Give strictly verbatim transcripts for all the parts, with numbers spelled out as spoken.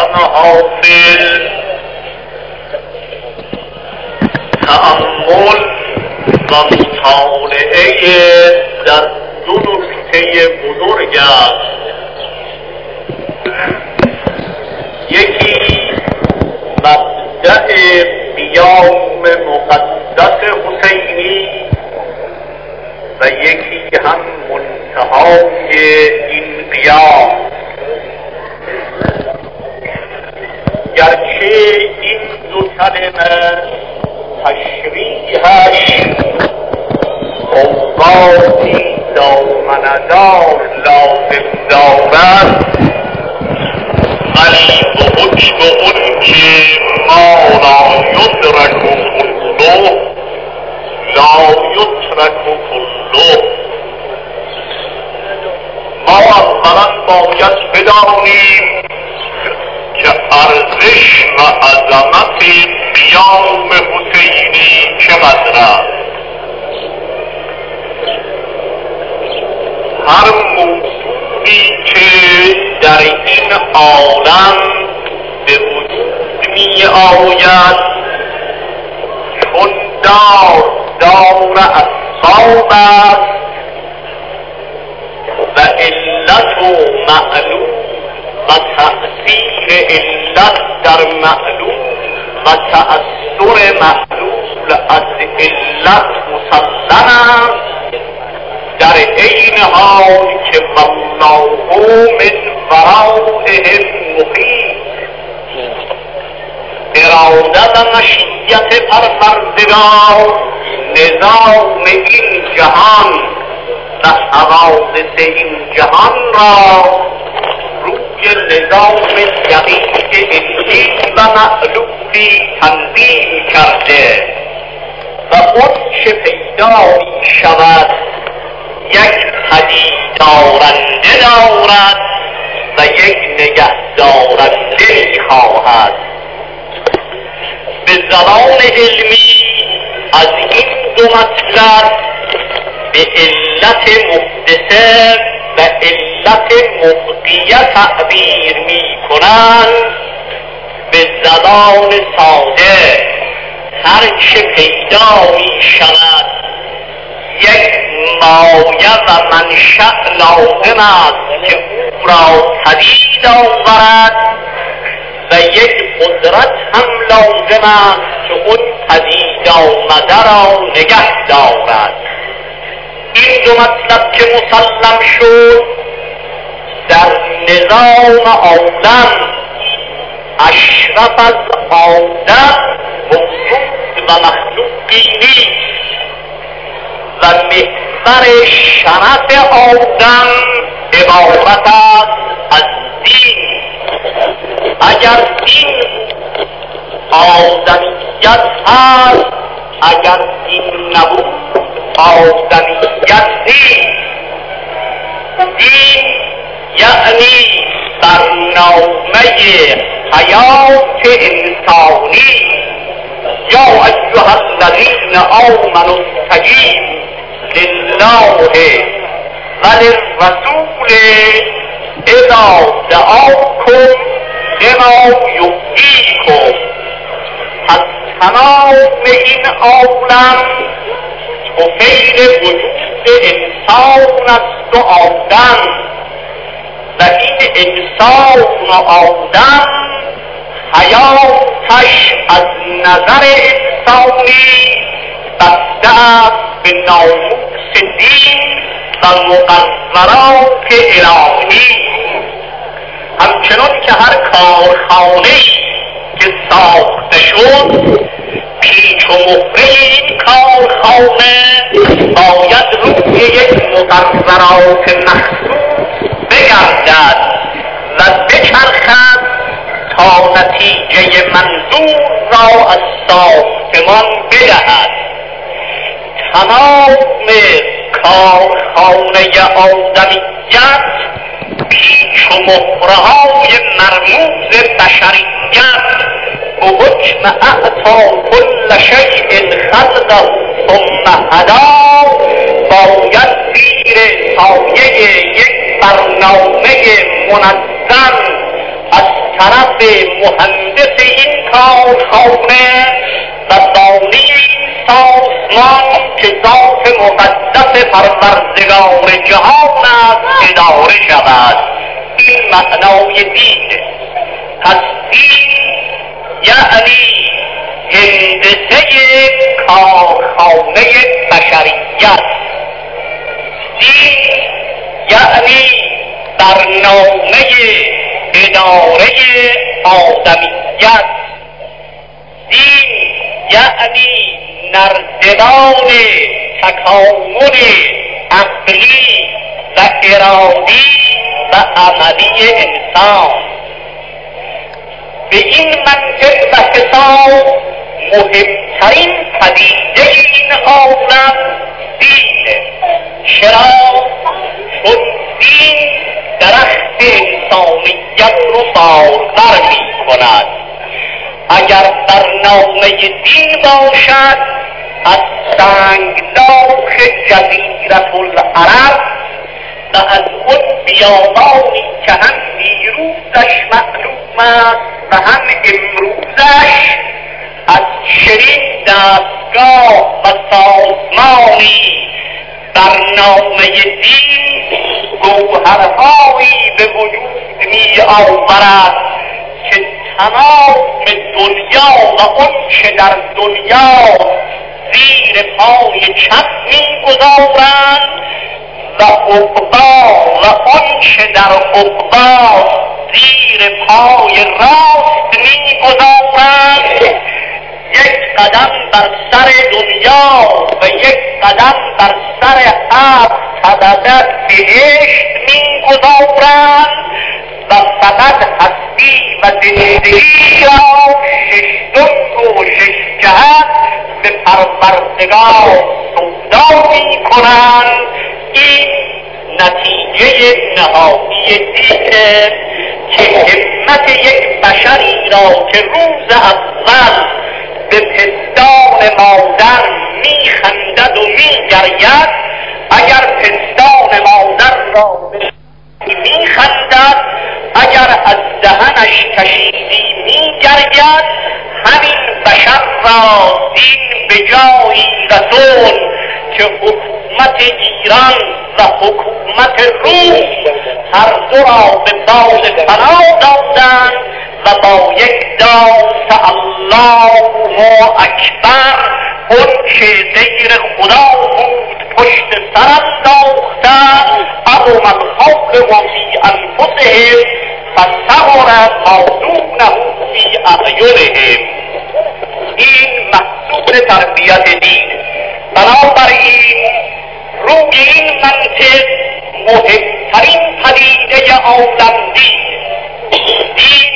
آدم حاصل تأمل و مطالعه در دو نکته بزرگ است. یکی مبدأ قیام مقدس حسینی و یکی هم منتهای این قیام. گرچه این دو کلمه تشریحش اوقاتی دامندار لازم دارد، ولی به حکم اون که ما لا یدرک کله لا یترک کله، ما اولا باید بدانیم که ارزش و عظمت قیام حسینی چقدر است. هر موضوعی که در این عالم به وجود می آید چون دار دار اسباب است و علت و معلوم و تأثیر علت در معلوم و تأثیر معلول از علت مسلم است، در این حال که والله من ورائهم محیط. اراده و مشیت پروردگار نظام این جهان و حوادث این جهان را روی نظام دقیق علمی و معلولی تنظیم کرده و اون چه پیدا می شود یک پدید دارنده دارد و یک نگه دارنده می خواهد. به زبان علمی از این دو مطلب به علت محدثه و علت مبقیه تعبیر می کنند. به زبان ساده هر چه پیدا می شود یک مایه و منشأ لازم است که او را پدید آورد و یک قدرت هم لازم است که اون پدید آمده را نگه دارد. این دو مطلب که مسلم شد، در نظام عالم اشرف از آدم موجود و مخلوقی نیست و محور شرف آدم عبارت است از دین. اگر دین آدمیت هست، اگر دین نبود آدمیت نیست. دین یعنی برنامه حیات انسانی. یا ایها الذین آمنوا استجیبوا لله و للرسول اذا دعاکم لما یحییکم. پس تمام این عالم طفیل وجود انسان است و آدم، و این انسان و آدم حیاتش از نظر انسانی بسته است به ناموس دین و مقررات الهی. همچنان که هر کارخانه‌ای که ساخته شد، پیچ و مهره این کارخانه باید روی یک مقررات مخصوص بگردد و بچرخد تا نتیجه منظور را از ساختمان بدهد. تمام کارخانه آدمیت پیچ و مهره‌های مرموز بشریت به حکم اعطا کل شیء خلقه ثم هدا باید زیر سایه یک برنامه منظم از طرف مهندس این کارخانه و بانی سازمان که ذات مقدس پروردگار جهان است اداره شود. این معنای دین. پس دین یعنی هندسه کارخانه بشریت. دین یعنی برنامه اداره آدمیت. دین یعنی نردبان تکامل عقلی و ارادی و عملی انسان. به این منطق و حساب مهمترین پدیده این عالم دینه. چرا؟ چون دین درخت انسانیت رو بارور می کند. اگر برنامه دین باشد از سنگلاخ جزیرة العرب و از اون بیابانی که هم دیروزش معلوم است و هم امروزش از چنین دستگاه و سازمانی برنامه دین گوهرهایی به وجود می آورد که تمام دنیا و اون که در دنیا زیر پای چپ می گذارند و عقبا و اون که در عقبا زیر پای راست می گذارند یک قدم بر سر دنیا و یک قدم بر سر هفت طبقه بهشت می گذارند و فقط هستی و زندگی را ششم و شش جهت به پروردگار سودا می کنند. این نتیجه نهایی دینه که همت یک بشری را که روز اول به پستان مادر می خندد و می گرید، اگر پستان مادر را می خندد، اگر از دهنش کشیدی می گرید، همین بشر را دین به جایی رسون که حکومت ایران و حکومت روم هر دو را به باد فنا دادند و با یک داد الله اکبر اون که غیر خدا بود پشت سر انداختند. اما الخوف و فی انفسهم فصبر ما دونه فی اعینهم. این محصول تربیت دین. بنابراین روی این منطق مهمترین پدیده عالم دین. دین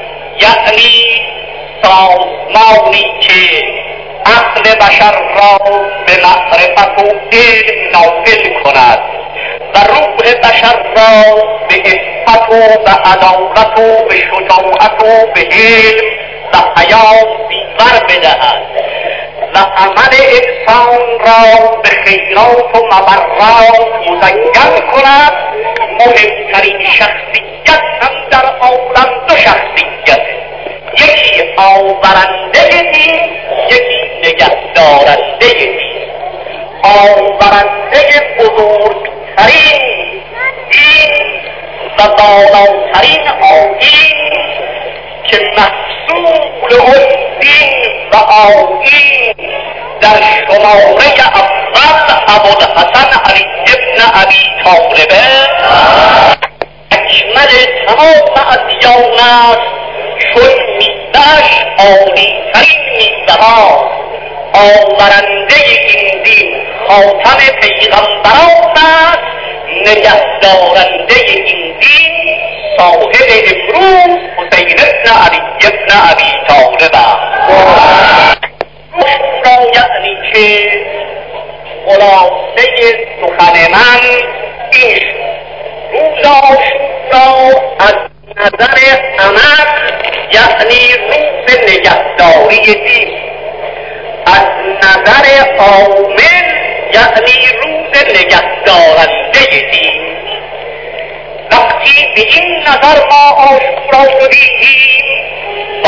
یعنی سازمانی که عقل بشر را به معرفت و علم ناقل کند و روح بشر را به عفت و به عدالت و به شجاعت و به علم و حیا بیور بدهد و عمل انسان را به خیرات و مبرات مزین کند. مهمترین شخصیت هم در عالم دو شخصیت، یکی آورنده دین، یکی نگهدارنده دین. آورنده بزرگترین دین و بالاترین آیین که محصول اون دین و آیین در شماره اول ابوالحسن علی ابن ابی طالبه اکمل تمام ادیان است، چون میوه‌اش عالی‌ترین میوه‌ها. آورنده این دین خاتم پیغمبران است، نگهدارنده این دین صاحب امروز حسین ابن علی ابن ابی طالب است. را یعنی که خلاصه سخن من این روز عاشورا از نظر عمق یعنی روز نگهداری دین، از نظر عامل یعنی روز نگهدارنده دین. وقتی به این نظر ما عاشورا رو دیدیم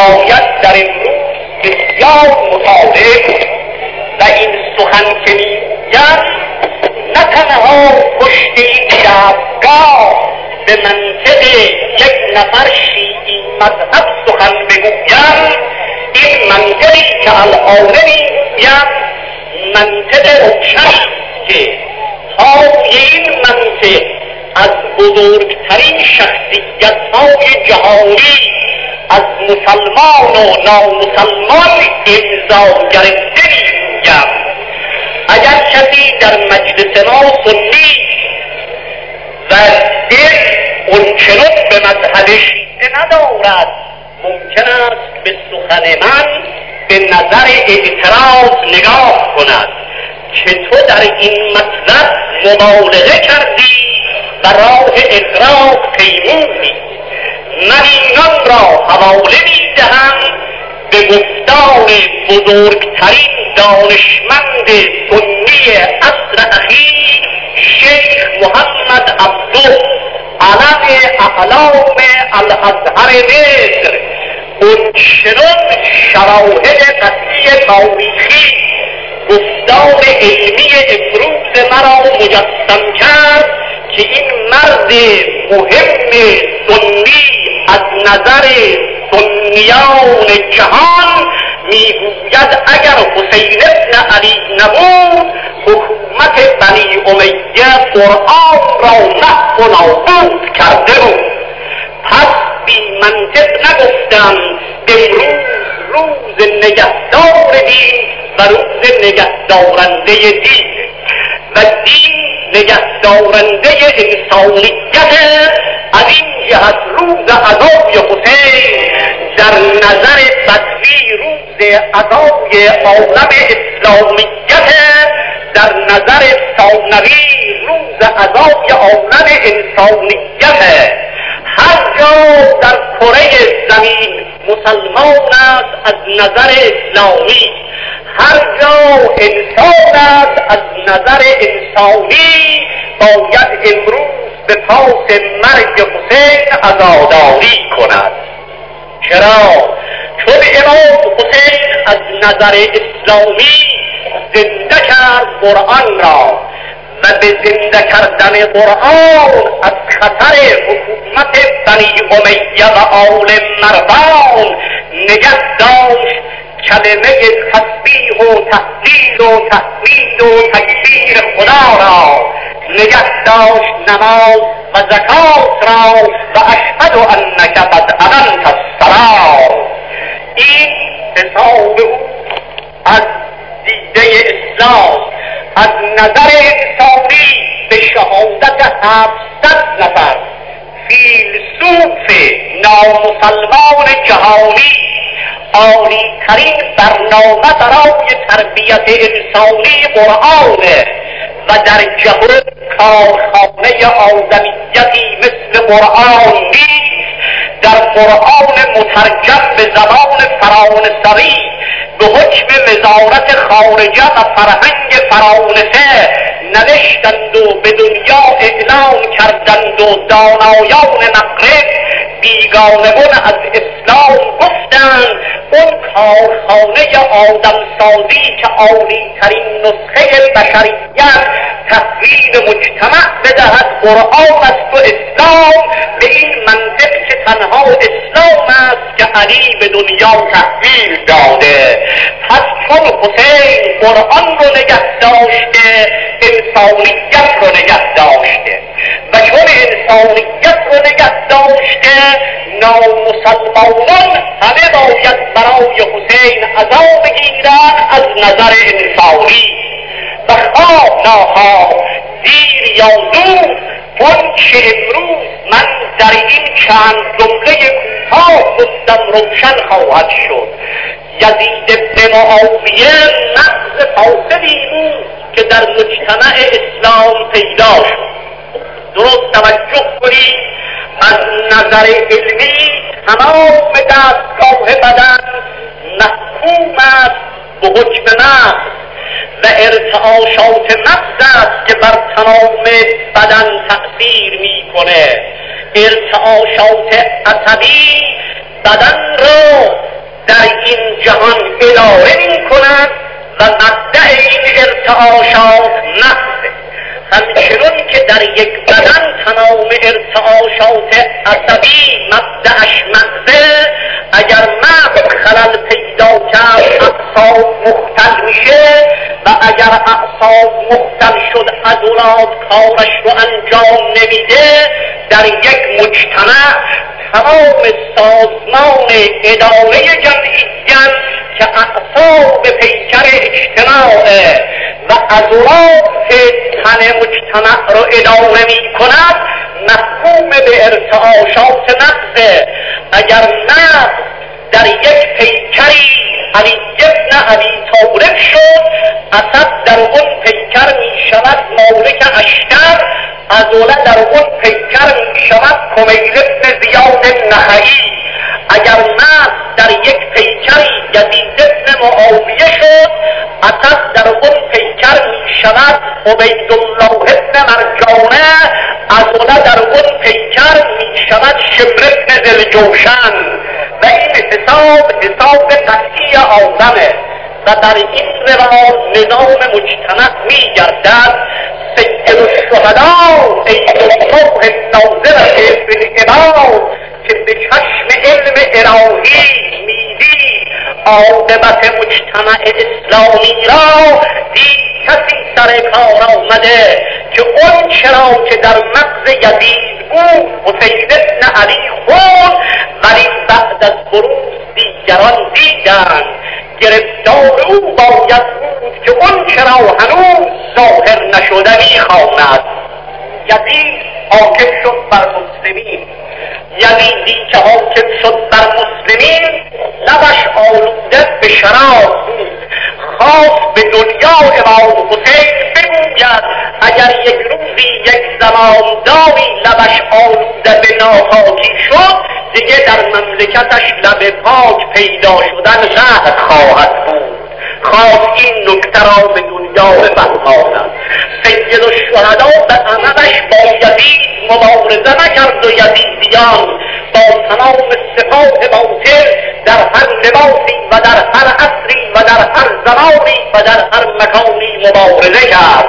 باید در امروز بسیار مطالعه کنیم و این سخن که میگویم نه تنها پشت این شبگاه به منطق یک نفر شیعی مذهب سخن بگویم، این منطقی که الان میگویم منطق روشنی که پای این منطق از بزرگترین شخصیت‌های جهانی از مسلمان و نامسلمان امضا گرفته میگویم. اگر کسی در مجلس ما سنی و دل اونچنان به مذهب شیعه ندارد، ممکن است به سخن من به نظر اعتراض نگاه کند که تو در این مطلب مبالغه کردی و راه اغراق پیمودی. من اینان را حواله می‌دهم به گفتار بزرگترین دانشمند سنی عصر اخیر شیخ محمد عبدو، علم اعلام الازهر مصر. اونچنان شواهد قطعی تاریخی گفتار علمی امروز مرا مجسم کرد که این مرد مهم سنی از نظر سنیان جهان میگوید اگر حسین ابن علی نبود حکومت بنی امیه قرآن را محو و نابود کرده بود. پس بی منطق نگفتم امروز روز نگهدار دین و روز نگهدارنده دین و دین نگهدارنده انسانیت. از این جهت روز عزای حسین در نظر بدوی روز عزای عالم اسلامیت، در نظر ثانوی روز عزای عالم انسانیت. هر جا در کره زمین مسلمان است از نظر اسلامی، هر جا انسان است از نظر انسانی، باید امروز به پاس مرگ حسین عزاداری کند. چرا؟ چون امام حسین از نظر اسلامی زنده کرد قرآن را و به زنده کردن قرآن از خطر حکومت بنی امیه و آل مروان نگه داشت. کلمه تسبیح و تهلیل و تحمید و تکبیر خدا را نگه داشت، نماز و زکات را و اشهد انک قد اقمت الصلاة. این حساب او از دیده اسلام از نظر انسانی به شهادت هفتصد نفر فیلسوف نامسلمان جهانی عالی ترین برنامه برای تربیت انسانی قرآنه و در جهان کارخانه آدمیتی مثل قرآن نیست. در قرآن مترجم به زبان فرانسوی به حکم وزارت خارجه و فرهنگ فرانسه نوشتند و به دنیا اعلام کردند و دانایان مغرب بیگانگان از اسلام گفتند اون کارخانه آدمسازی که عالی ترین نسخه بشریت تحویل مجتمع بدهد قرآن است و اسلام، به این منطق که تنها اسلام است که علی به دنیا تحویل داده. پس چون حسین قرآن رو نگه داشته انسانیت رو نگه داشته و چون انسانیت رو نگه داشته نامسلمانان همه باید برای حسین عزا بگیرن از نظر انسانی و خواه ناخواه دیر یا زود اون که امروز من در این چند جمله کوتاه گفتم روشن خواهد شد. یزید ابن معاویه نقض فاسدی بود که در مجتمع اسلام پیدا شد. درست توجه کنید، از نظر علمی تمام دستگاه بدن محکوم است به حکم نقض و ارتعاشات مغز است که بر تمام بدن تأثیر میکنه. ارتعاشات عصبی بدن را در این جهان اداره می کند و مبدأ این ارتعاشات نفسه. همچنون که در یک بدن تمام ارتعاشات عصبی مبدأش مغزه، اگر مغز خلل پیدا کرد اعصاب مختل میشه و اگر اعصاب مختل شد عضلات کارش رو انجام نمیده. در یک مجتمع تمام سازمان اداره جمعیت که اعصاب پیکر اجتماع و عضلات تن مجتمع رو اداره می کند محکوم به ارتعاشات مغزه. اگر مغز در یک پیکری علی ابن ابی طالب شد، اسد در اون پیکر می شود مالک اشتر، عضله در اون پیکر می شود کمیل ابن زیاد نخعی. اگر مغز در یک پیکری یزید ابن معاویه شد، اسد در اون پیکر می شود عبیدالله ابن مرجانه، عضله در اون پیکر می شود شمر ابن ذوالجوشن. و این حساب حساب قطعی آدمه و در این روال نظام مجتمع می گردد. سید الشهدا عید الصبح ناظر بالعباد که به چشم علم الهی میدی عاقبت مجتمع اسلامی را، دید کسی سر کار آمده که اون چرا که در مغز یزید بود حسین ابن علی خون، ولی بعد از بروز دیگران دیدند گرفتار او باید بود که اون چرا هنوز ظاهر نشده میخواند. یزید حاکم شد بر مسلمین، یزیدی که حاکم شد بر مسلمین لبش آلوده به شراب بود. خواست به دنیا امام حسین بگوید اگر یک روزی یک زمانداری لبش آلوده به ناپاکی شد، دیگه در مملکتش لب پاک پیدا شدن قحط خواهد بود. خواست این نکته را به دنیا بفهماند. سید الشهدا به عملش با یزید مبارزه نکرد و یزیدیان با تمام صفات باطل در هر لباسی و در هر عصری و در هر زمانی و در هر مکانی مبارزه کرد.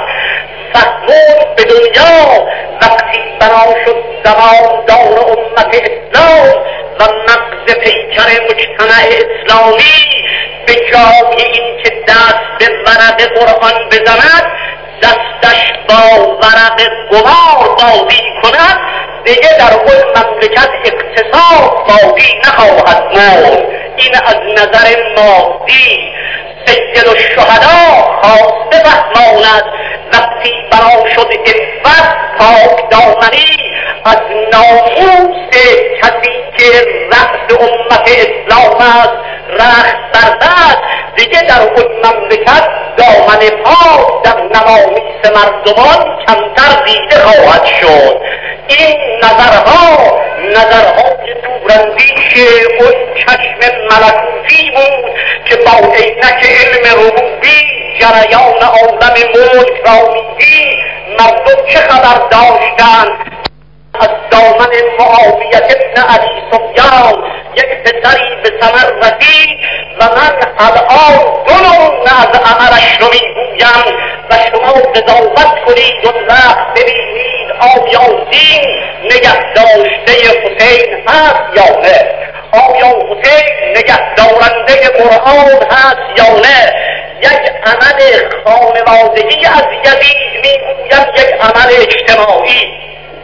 فهمون به دنیا وقتی بنا شد زمان دار امت اسلام و مغز پیکر مجتمع اسلامی، به جای این که دست به ورق قرآن بزند دستش با ورق قمار بازی کند، دیگه در اون مملکت اقتصاد باقی نخواهد ماند. این از نظر مادی. سید الشهدا خواسته فهماند وقتی برا شد عفت پاک دامنی از ناموس کسی که رأس امت اسلام است رخت بردست، دیگه در اون مملکت دامن پاک در نوامیس مردمان کمتر دیده خواهد شد. این نظرها نظرهای دوراندیش اون چشم ملکوتی بود که با عینک علم ربوبی جریان عالم ملک را میدید. مردم چه خبر داشتند از دامن معاویه ابن ابی سفیان یک پسری به ثمر رسید و من الان دو نمونه از عملش رو میگویم و شما قضاوت کنید و وقت ببینید آیا دین نگه داشته حسین هست یا نه، آیا حسین نگه دارنده قرآن هست یا نه. یک عمل خانوادگی از یزید میگویم، یک عمل اجتماعی،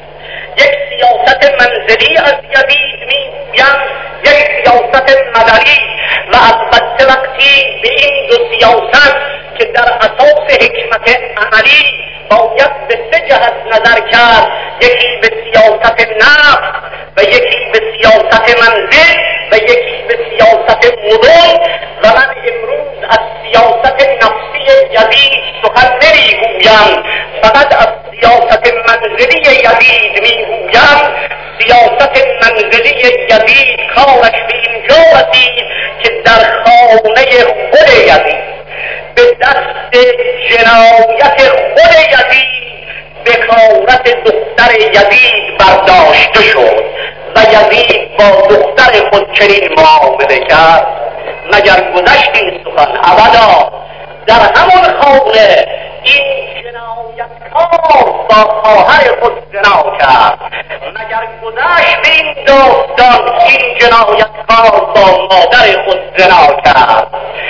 یک سیاست منزلی از یزید میگویم، یک سیاست مدنی. و البته وقتی به این دو سیاست که در اساس حکمت عملی باید به سه جهت نظر کرد، یکی به سیاست نفس و یکی به سیاست منزل و یکی به سیاست مدل، و من امروز از سیاست نفسی یزید سخن نمیگویم، فقط از سیاست منزلی یزید میگویم. سیاست منزلی یزید کارش به اینجا رسید که در خانه خود یزید به دست جنایت خود یزید بکارت دختر یزید برداشته شد و یزید با دختر خود چنین معامله کرد. مگر گذشت این سخن ابدا. در همون خانه این جنایتکار با خواهر خود زنا کرد، مگر گذشت این داستان این جنایتکار با مادر خود زنا کرد.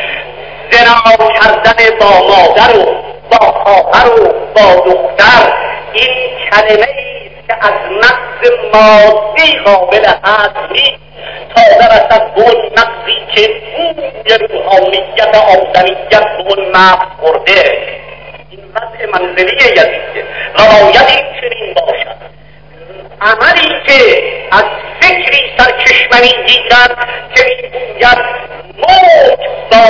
زنا کردن با مادر و با خواهر و با دختر این کلمه ایست که از نقص مادی قابل هست نیست تا برسد به اون نقصی که بوی روحانیت آدمیت به اون مغز خورده. این وضع منزلی یزیده و باید این چنین باشد. عملی که از فکری سرچشمه گیرد که میگوید موت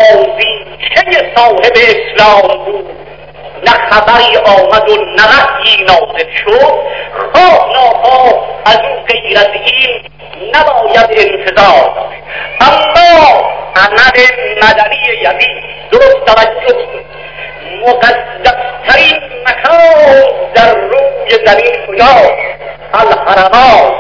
بازیچه صاحب اسلام بود، نه خبری آمد و نه وحیی نازل شد، خواه ناخواه از او غیر از این نباید انتظار داشت. اما عمل مدنی یزید درست توجه مقدسترین مکان در روی زمین کجاست؟ الحرمان،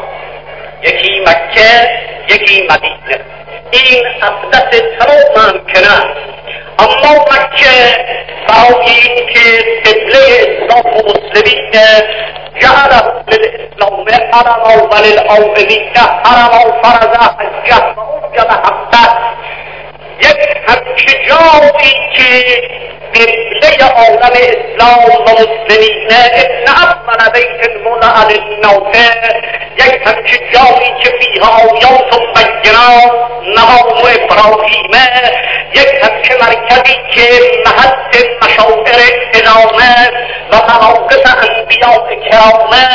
یکی مکه یکی مدینه. این اقدس تمام ممکنه، اما مکه برای این که قبله اسلام و مسلمین جعله للاسلام حرما و للآمنین حرما فرض حجه و اوجب حقه، یک همچه جایی که قبله عالم اسلام و مسلمین ان اول بیت وضع للناس، یک همچه جایی که فیها آیات بینات مقام ابراهیم، یک همچه مرکزی که محط مشاعر ادامه و مواقف انبیاء کرامه،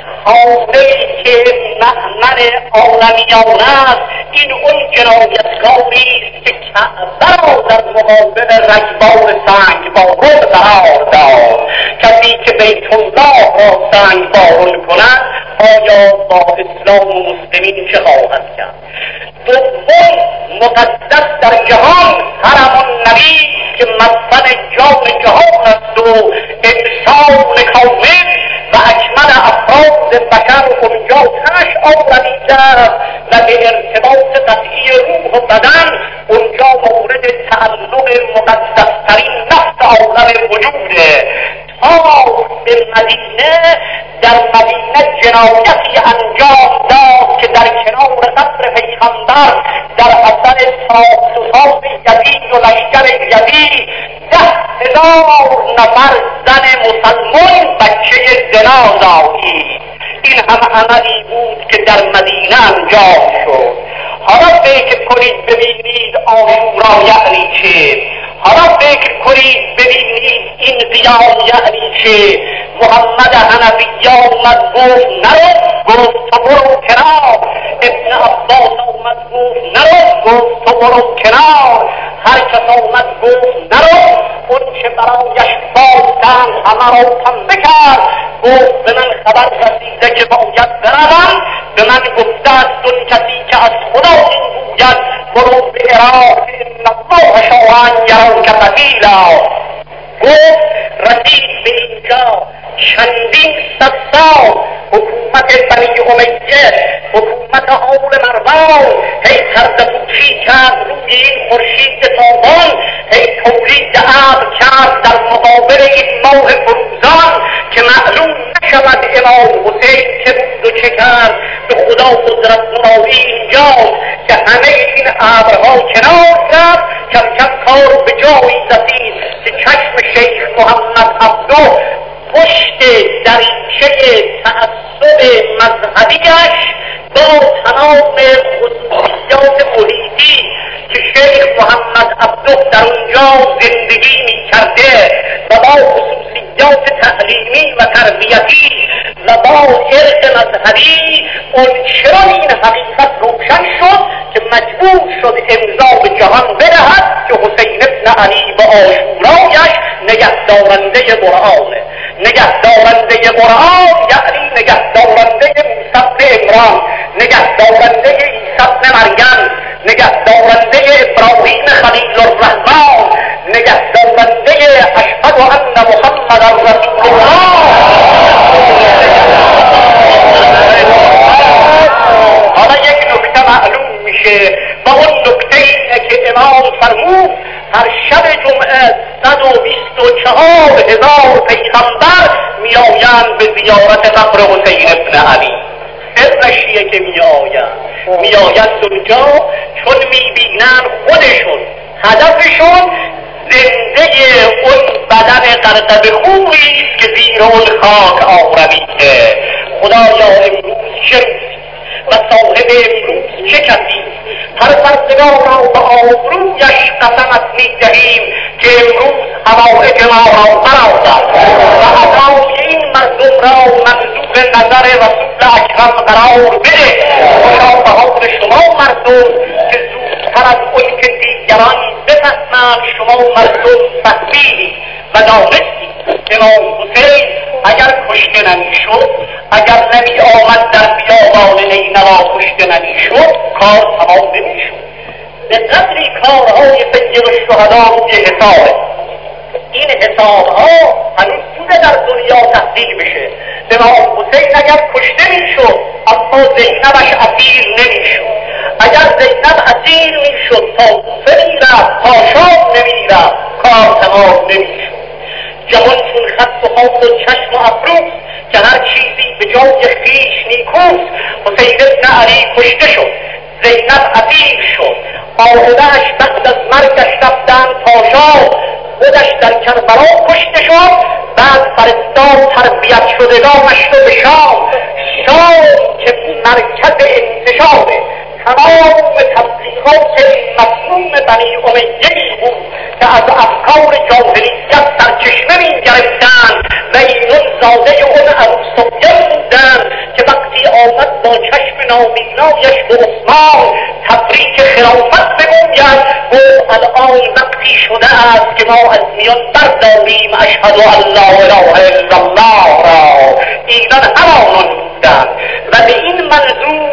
خانه‌ای که مأمن عالمیان است، این اون جنایتکاری است که کعبه را در مقابل رگبار سنگ بارون قرار داد. کسی که بیت الله را سنگ بارون کند آیا با اسلام و مسلمین چه خواهد کرد؟ دوم مقدس در جهان حرم النبی که مدفن جان جهان است و انسان کامل و اکمل افراد بشر اونجا تش آفریده است و به ارتباط قطعی روح و بدن اونجا مورد تعلق مقدسترین نفس عالم وجوده. تا به مدینه، در مدینه جنایتی انجام داد که در کنار قبر پیغمبر در اثر ساخت و ساز یزید و لشکر یزید ده هزار نفر زن مسلمان بچه زنا زایید. این هم عملی بود که در مدینه انجام شد. حالا فکر کنید ببینید عاشورا یعنی چه، حالا فکر کنید ببینید این قیام یعنی چه. محمد حنفی آمد گفت نرو، گفت تو برو کنار. ابن عباس آمد گفت نرو، گفت تو برو کنار. هر کس آمد گفت نرو، اون چه برایش باستند همه را پنبه کرد. گفت به من خبر رسیده که باید بروم، به من گفته است اون کسی که از خدا میگوید برو به عراق ان الله شاء ان یراک قتیلا. گفت رسید به اینجا چندین صد سال حکومت بنی امیه، حکومت آل مروان هی پرده‌پوشی کرد روی این خورشید تابان، هی تولید ابر کرد در مقابل این ماه فروزان که معلوم نشود امام حسین چه بود و چه کرد. به خدا قدرت نمایی اینجا که همه این ابرها کنار رفت، کم کم کار به جایی رسید که چشم شیخ محمد عبدو پشت دریچه تعصب مذهبیش با تمام خصوصیات محیطی که شیخ محمد عبدو در اونجا زندگی می کرده و با خصوصیات تعلیمی و تربیتی و با ارق مذهبی، اون چرا این حقیقت روشن شد که مجبور شد امضا به جهان بدهد که حسین ابن علی با عاشورایش نگهدارنده قرآنه. نگهدارنده قرآن یعنی نگهدارنده موسی بن عمران، نگهدارنده عیسی بن مریم، نگهدارنده ابراهیم خلیل الرحمن، نگهدارنده اشهد ان محمد رسول الله. حالا یک نکته معلوم میشه و اون نکته اینه که امام فرمود هر شب جمعه صد و بیست و چهار هزار پیغمبر میآیند به زیارت قبر حسین ابن علی. سرشیه که میآیند میآیند اونجا چون میبینن خودشون هدفشون زنده اون بدن غرق به خوری است که زیر اون خاک آورویده. خدایا امروز چه و صاحب امروز چه کسی پروردگار را به آبرویش قسمت میدهیم که امروز حوائج ما را برآورد و عطای این مردم را منظور نظر رسول اکرم قرار بده. خوشا به حال شما مردم که زودتر از اون که دیگران بفهمند شما مردم فهمیدید و دانستید امام حسین اگر کشته نمیشد، اگر نمی آمد در بیابان نینوا کشته نمیشد، کار تمام نمیشد. به قدری کارهای سید الشهدا روی حسابه. این حسابها هنوز بوده در دنیا تحقیق بشه. امام حسین اگر کشته میشد اما زینبش اسیر نمیشد. اگر زینب اسیر میشد تا کوفه میرفت تا شام نمیرفت، کار تمام نمیشد. جهان چون خط و خاط و چشم و ابروست که هر چیزی به جای خویش نیکوست. حسین ابن علی کشته شد، زینب اسیر شد، آهدهش بعد از مرگش رفتن تا شام، خودش در کربلا کشته شد، بعد فرستاد تربیت شدگانش رو به شام. شام که مرکز انتشاره تمام تبلیغات مسموم بنی امیه بود که از افکار جاهلیت سرچشمه می گرفتن و اینون زاده اون ابو سفیان بودن که وقتی آمد با چشم نابینایش به عثمان تبریک خلافت بگوید گفت الان وقتی شده است که ما از میان برداریم اشهد ان لا اله الا الله را. ایران همانان بودن و به این منظور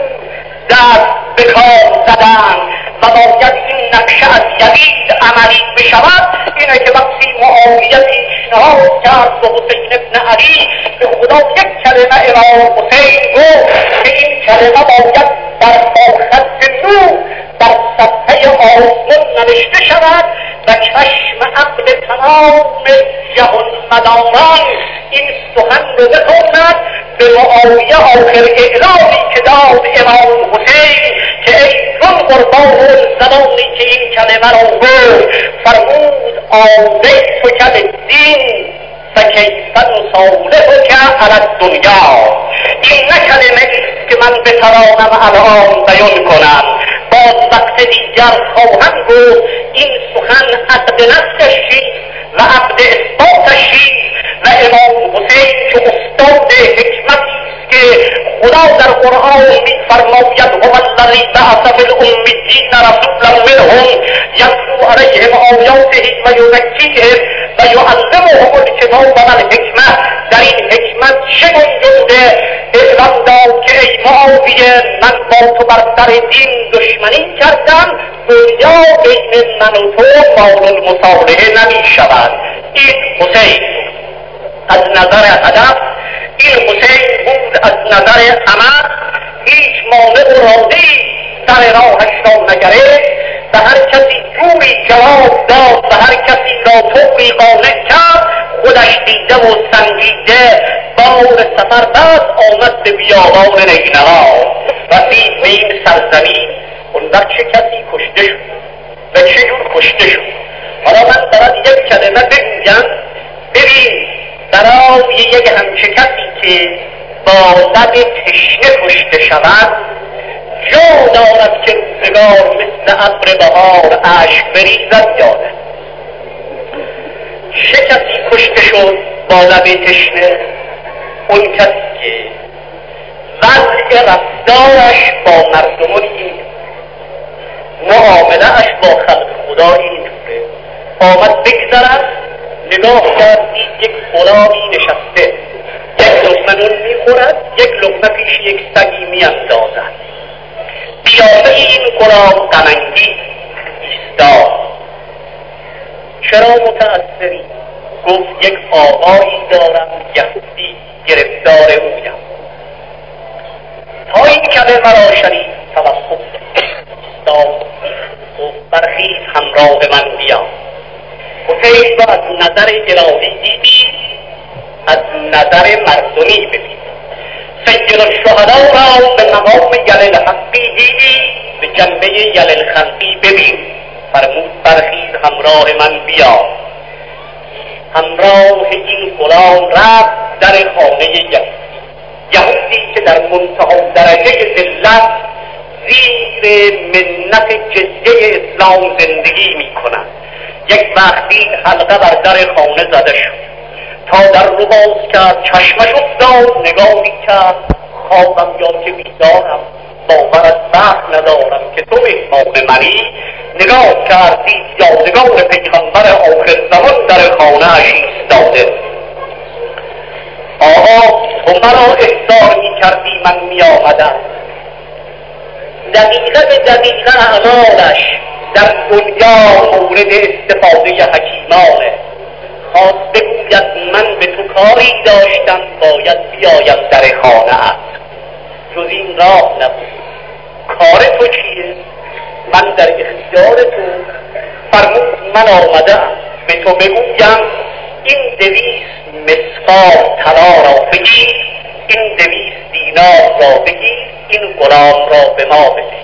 دست به کار زدن و باید این نقشه از یزید عملی بشود. اینه که وقتی معاویه پیشنهاد کرد به حسین ابن علی به خدا یک کلمه امام حسین گفت که این کلمه باید در خط نور در صفحه آسمان نوشته شود و چشم عقل تمام جهان مداران این سخن رو بخواند. به معاویه آخر اعلامی که داد امام حسین که ای چون قربان زمانی که این کلمه را گفت فرمود آذیت که الدین فکیف نصالحک علی الدنیا. این نه کلمه ایست که من بتوانم الان بیان کنم، باز وقت دیگر خواهم گفت. این سخن عقد نفسش و عقد اثباتش و امام حسین که استاد حکمتی است که خدا در قرآن می‌فرماید هو الذی بعث فی الامیین رسولا منهم یتلو علیهم آیاته و یزکیهم و یعلمهم الکتاب و الحکمة. در این حکمت چه گنجونده؟ اعلام داد که ای معاویه من با تو بر سر دین دشمنی کردم، دنیا بین من و تو مال المصالحه نمی شود. این حسین از نظر هدف، این حسین بود از نظر عمل، هیچ مانع و راضی سر راهش را نگرفت. به هر کسی جوری جواب داد، به هر کسی را طوری قانع کرد. خودش دیده و سنجیده بار سفر بعد آمد به بیابان نینوا. رسید به این سرزمین. اون وقت چه کسی کشته شد و چه جور کشته شد. حالا من برای یک کلمه بگویم. ببین برای یک همچه کسی که با لب تشنه کشته شود جا دارد که روزگار مثل ابر بهار اشک بریزد یاده. چه کسی کشته شد با لب تشنه؟ اون کسی که وضع رفتارش با مردمان این، معامله‌اش با خلق خدا اینطوره. آمد بگذرد، نگاه کرد یک غلامی نشسته، یک لقمه نون میخورد، یک لقمه پیش یک سگی میاندازد. قیافه این غلام غم‌انگیز ایستاد. چرا متأثری؟ گفت یک آقایی دارم یهودی گرفتار اویم. تا این کلمه را شنید توقف داد. گفت برخیز همراه من بیا. حسین را از نظر الهی دیدی، از نظر مردمی ببین. سید الشهدا را به مقام یل الحقی دیدی، به جنبه یل الخلقی ببین. فرمود برخیز همراه من بیا. همراه این غلام رفت در خانه یهودی. یهودی که در منتهی درجه ذلت زیر منت جزیه اسلام زندگی می کند. یک وقتی حلقه بر در خانه زده شد، تا در رو باز کرد چشمش افتاد، نگاهی کرد خوابم یا که بیدارم، باور از بخت ندارم که تو مهمان منی. نگاه کردی یادگار پیغمبر آخر زمان در خانه اش ایستاده. آقا تو مرا احضار می کردی من می آمدم. دقیقه به دقیقه اعمالش در دنیا مورد استفاده حکیمانه. خواست بگوید من به تو کاری داشتم، باید بیایم در خانه ات. جز این راه نبود. کار تو چیه؟ من در اختیار تو. فرمود من آمدم به تو بگویم این دویست مسقال طلا را بگیر، این دویست دینار را بگیر، این غلام را به ما بده.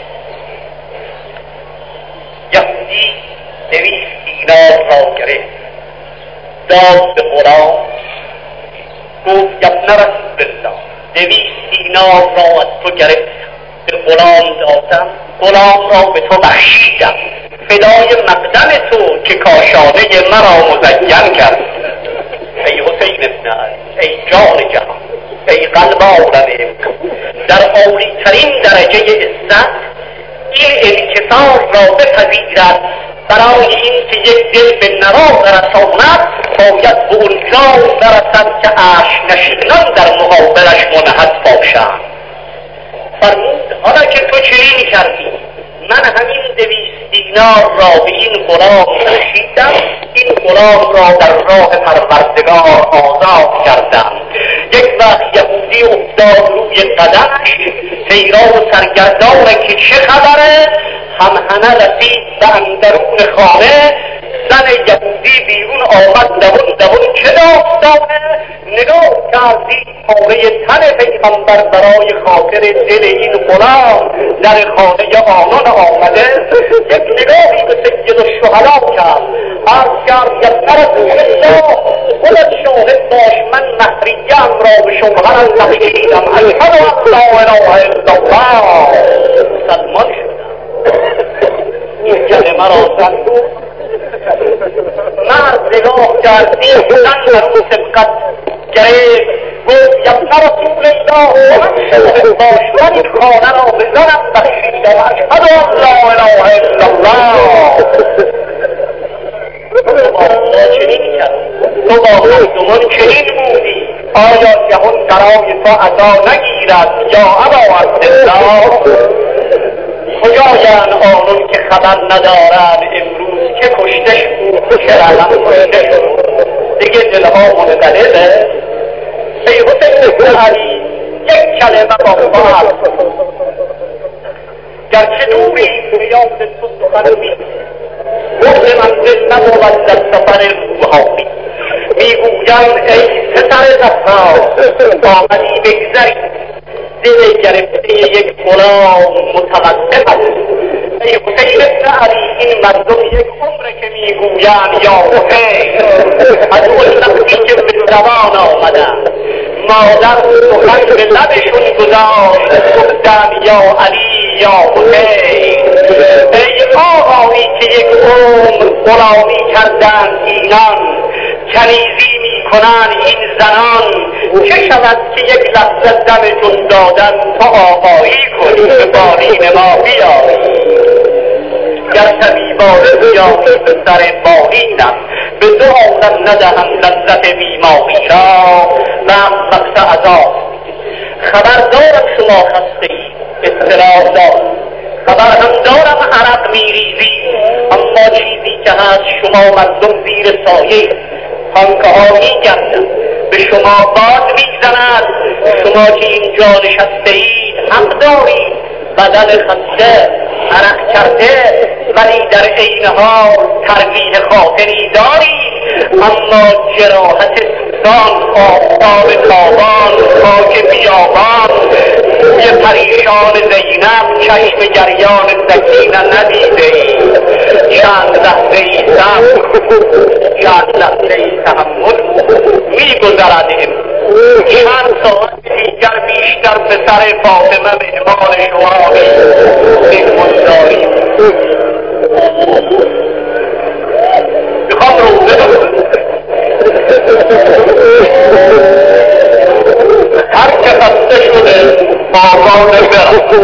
یهودی دویست دینار را گرفت، داد به غلام. گفت ابن رسول الله، دویست دینار را از تو گرفت، به غلام دادم، غلام را به تو بخشیدم، فدای مقدم تو که کاشانه مرا مزین کرد. ای حسین ابن علی، ای جان جهان، ای قلب عالم، در عالی ترین درجه عزت این انکسار را بپذیرد. برای این که یک دل به نوا برساند باید به اونجا برسد که اشک نشینان در مقابلش منحط باشند. فرمود حالا که تو چنین کردی، من همین دویست دینار را به این غلام بخشیدم، این غلام را در راه پروردگار آزاد کردم. یک وقت یهودی افتاد روی قدمش، حیران و سرگردانه که چه خبره. هم همه رسید به اندرون خانه، زن یهودی بیرون آمد دوون دوون چه داستانه. نگاه کردی پاره تن پیغمبر برای خاطر دل این غلام در خانه آنان آمده. یک نگاهی به سید الشهدا کرد، عرض کرد ابن رسول الله، خودت شاهد باش من مهریه‌ام را به شوهرم بخشیدم. اشهد ان لا اله الا الله. مسلمان شدم. این کلمه را زن مرد نگاه کردی، زن در اون سبقت گرفت. گفت ابن رسول الله، من شاهد باش من این خانه را به زنم بخشیدم. اشهد ان لا اله الا الله. تو با خدا چنین کرد، تو با مردمان چنین بودی. آیا جهان برای تو عطا نگیرد یا ابا عبدالله؟ کجایند آنون که خبر ندارند امروز که کشته شد، چه رقم کشته شد؟ دیگه دلها منقلبه. ای حسین ابن علی، یک کلمه با تو عرض، گرچه دوری بیاد تو سخن می گفت منزل نبود در سفر روحانی. میگویم ای پسر زهرا، آمدی بگذری، دل گرفته یک غلام متوقف است. ای حسین ابن علی، این مردم یک عمره که میگویند یا حسین، از اون وقتی که به زبان آمدن مادر سخن به لبشون گذاشت، گفتن یا علی یا حسین. ای آقایی که یک عمر غلامی کردن اینان، کنیزی میکنن این زنان، چه شود که یک لحظه دمتون دادن تا آقایی کنی به بالین ما بیایی. گر طبیبانه بیایی به سر بالینم، به دو عالم ندهم لذت بیماری را، وقت وقت عذاب. خبردارم شما خسته ای، اطلاع دار، خبر هم دارم عرق میریزی، اما چیزی که هست شما مردم زیر سایه خانکه ها میگردن، به شما باد میزند. شما که اینجا نشسته اید حق دارید، بدن خسته عرق کرده ولی در عین حال ترویح خاطری داری، اما جراحت سوزان، آفتاب تابان، خاک بیابان، یه پریشان زینب، چشم جریان سکینه ندیده ای. چند لحظه ای صبر، چند لحظه ای تحمل می گذرد. چند ساعت دیگر بیشتر به سر فاطمه مهمان شما مهمان داریم. میخوام روزه هر که خسته شده آقانه برم،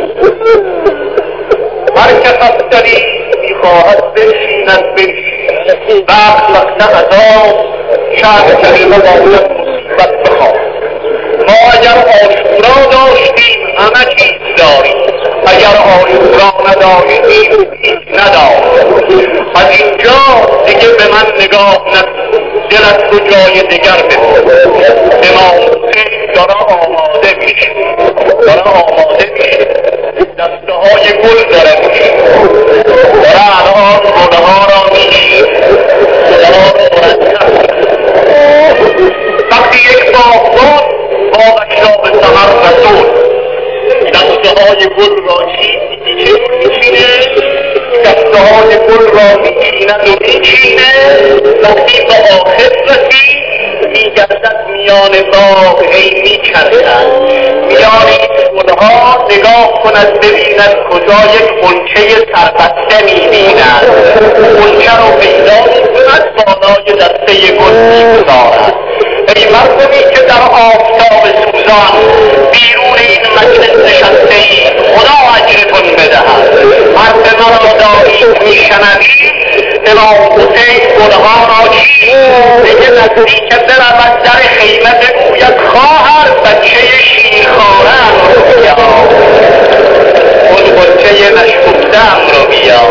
هر که خسته میخواهد بشیند بشین، وقت وقت عذاب چند کلمه باید مصیبت بخواه. ما اگر آشورا داشتیم همه چیز داریم، اگر آشورا نداشتیم هیچ نداریم. از اینجا دیگه به من نگاه نکن، دلت رو جای دگر بکن. امام حسین داره آماده میشه، داره آماده میشه، دسته های گل داره میشه، داره الان گله ها را میشه، گله ها را مرتب. وقتی یک باغبان باغش را به ثمر رسوند، دسته های گل را چی میچینه، دسته های گل را میچیند و میچینه. وقتی به آخر رسید میگردد میان باغ هی میچرخد، میان این گلها نگاه کند ببیند کجا یک غنچه سربسته میبیند، غنچه رو پیدا میکند بالای دسته گل میگذارد. ای مردمی که در آفتاب سوزان بیرون این مجلس نشسته اید، خدا اجرتون بدهد. مرد مرا دارید میشنوید، امام حسین گلها را چید، دیگه نزدیک برود در خیمه بگوید خواهر بچه شیرخوارم رو بیا، اون بچه نشکفتم رو بیا،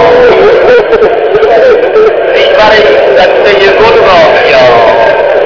زیور این دسته گل را بیا.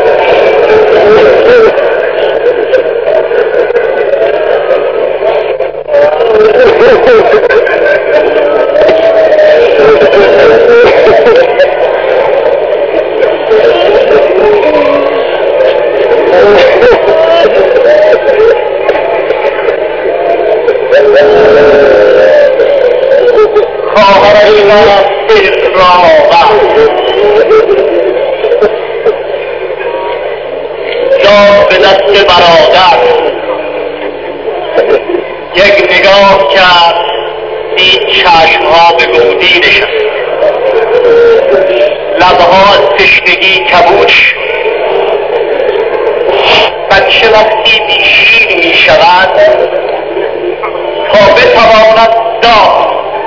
خواهرش را سر را جا به دست برادر یک نگاه کرد، دید چشمها به گودی نشست، لبها از تشنگی کبود شد. بچه وقتی بیشیر می شود تا بتواند داد،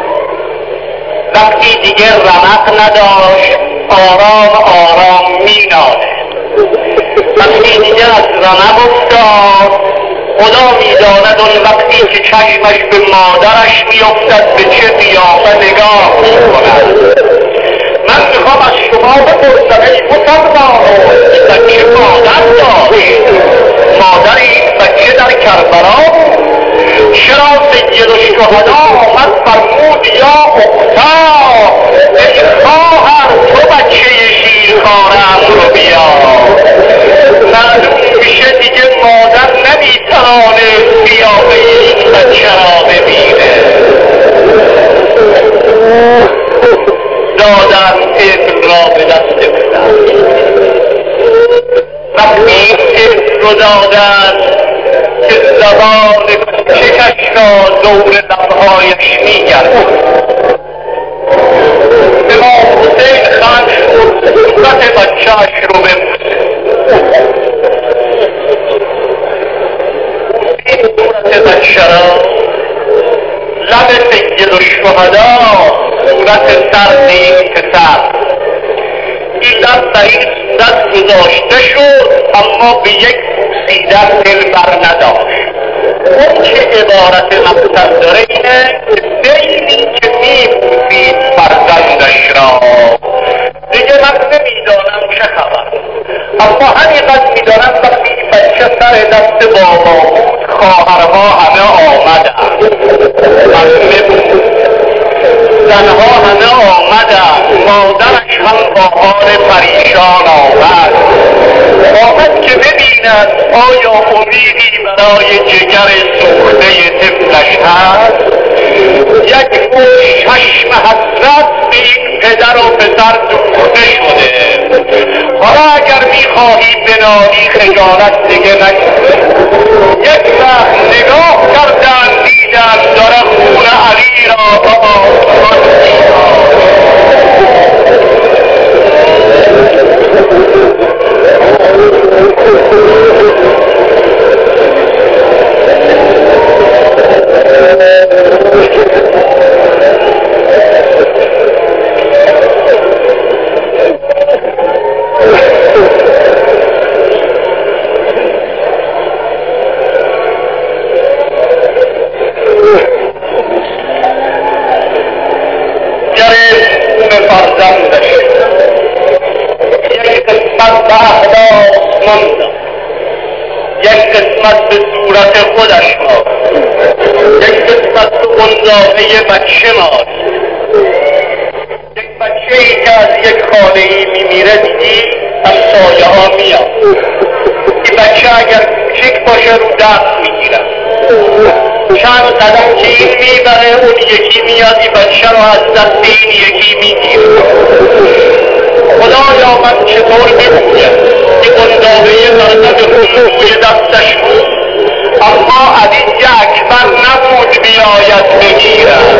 وقتی دیگر رمق نداشت آرام آرام می ناله. وقتی دیگر از رمق افتاد خدا می داند اون وقتی که چشمش به مادرش می افتد به چه قیافه نگاه می کند. من میخوام از شما بپرسم ای مسلمان، این بچه مادر داشت، مادر این بچه در کربلا بود، چرا سید الشهدا آمد فرمود یا اختا، ای خواهر تو بچه شیرخوارم رو بیا. معلوم میشه دیگه مادر نمیتوانه قیافه این بچه را ببینه. دادن طفل را به دست پدر، وقتی این طفل رو دادن که زبان چکش را دور لبهایش میگرد، امام حسین خم شد صورت بچهش رو ببوسه. این صورت بچه را، لب سید الشهدا، صورت سرد این پسر، این لب در این صورت گذاشته شد اما به یک بوسیدن دل بر نداشت. اون که عبارت مقصد داره اینه که دیلی که میبوسید فرزندش را، دیگه من نمیدانم چه خبر، اما همینقدر میدانم وقتی بچه سر دست بابا بود خواهرها همه آمدن، همه بود زنها همه آمدند، مادرش هم با حال پریشان آمد. آمد که ببیند آیا امیدی برای جگر سوخته طفلش هست. یک گوش چشم حسرت به این پدر و پسر دوخته شده. حالا اگر میخواهی بنالی خجالت دیگه نکنی. یک وقت نگاه کردن دیدن داره خون علی را با آسمان فرزندش یک قسمت به اخلاق ماند، یک قسمت به صورت خودش ماند، یک قسمت به گنداده بچه ماند. یک بچه ای که از یک خانه ای میمیره دیدی همسایه ها میاد. این بچه اگر کوچک باشه رو دست میگیرن، چند قدم که این میبره اون یکی میاد این بچه رو از دست این یکی میگیره. خدایا من چطور بگویم این گنداده برزد خون روی دستش بود، اما علی اکبر نبود بیاید بگیرد،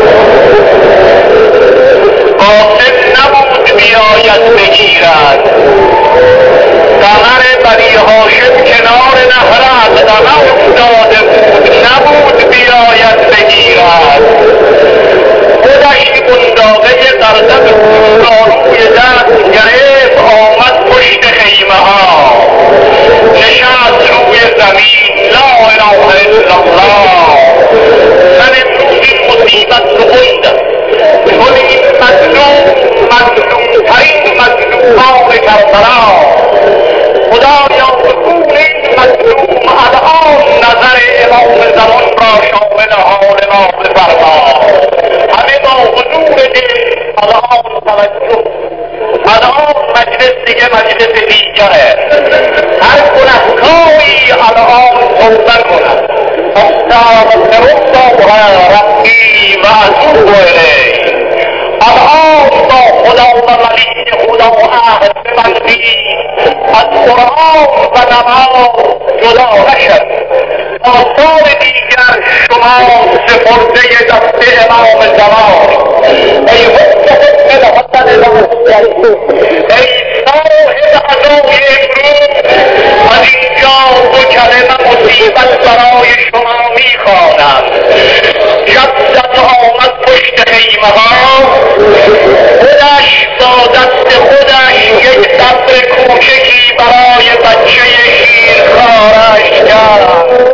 قاسم نبود بیاید بگیرد. قمر بنی هاشم کنار نهر اقدمه افتاده بود، نبود بیاید بگیرد. خودش گنداغه قرضت خون را روی دست گرفت، آمد پشت خیمه ها نشست روی زمین. لا اله الا الله. من امروز این مصیبت رو بردم، چون این مظلوم مظلوم ترین مظلومان کربلا. خدایا سکون این مظلوم الان نظر امام زمان را شامل حال ما بفرما. همه با حضور دل الان توجه، الان مجلس دیگه مجلس دیگره. هر گنهکاری الان توبه کند. استغفر الله ربی و اتوب الیه. الان با خدا و ولی خدا و عهد ببندی، از قرآن و نماز جدا نشد. آثار دیگر شما سپرده دست امام زمان. ای حسن حسن حسن ای صاحب عزای امروز، از اینجا دو کلمه مصیبت برای شما میخوانم. جدت آمد پشت خیمه ها، خودش با دست خودش یک صبر کوچکی برای بچه شیرخوارش کرد.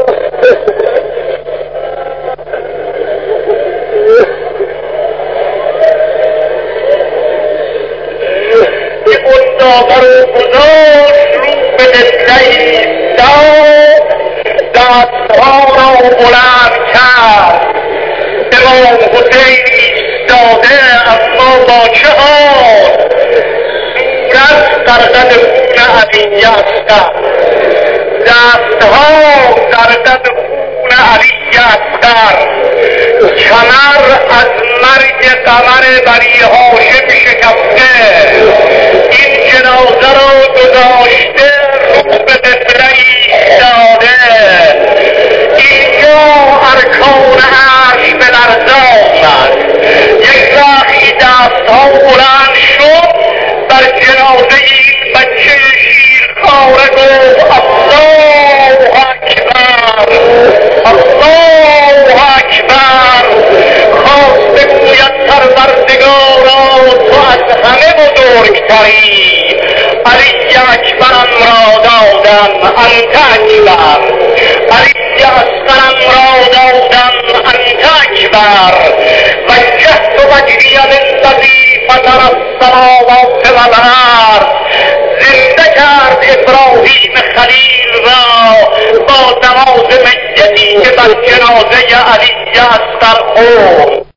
که گنداغه رو گذاشت رو به دسته ایستاد، دستها را بلند کرد. امام حسین ایستاده اما با چه حال؟ صورت قرقد خون علی اکبر، دستها قرقد خون علی اکبر. کمر از مرگ قمر بنی هاشم شکسته، این جنازه را گذاشته رو به قبله ایستاده. اینجا ارکان عرش به لرزه آمد. یک وقتی دستها بلند شد بر جنازه این بچه شیرخواره گفت الله اکبر، الله اکبر. خواست بگوید پروردگارا تو از همه بزرگتری، علی اکبرم را دادم انت اکبر، علی اصغرم را دادم انت اکبر. وجهت وجهی للذی فطر السماوات والارض. زنده کرد ابراهیم خلیل را با نماز میتی که بر جنازه علی اصغر خورد.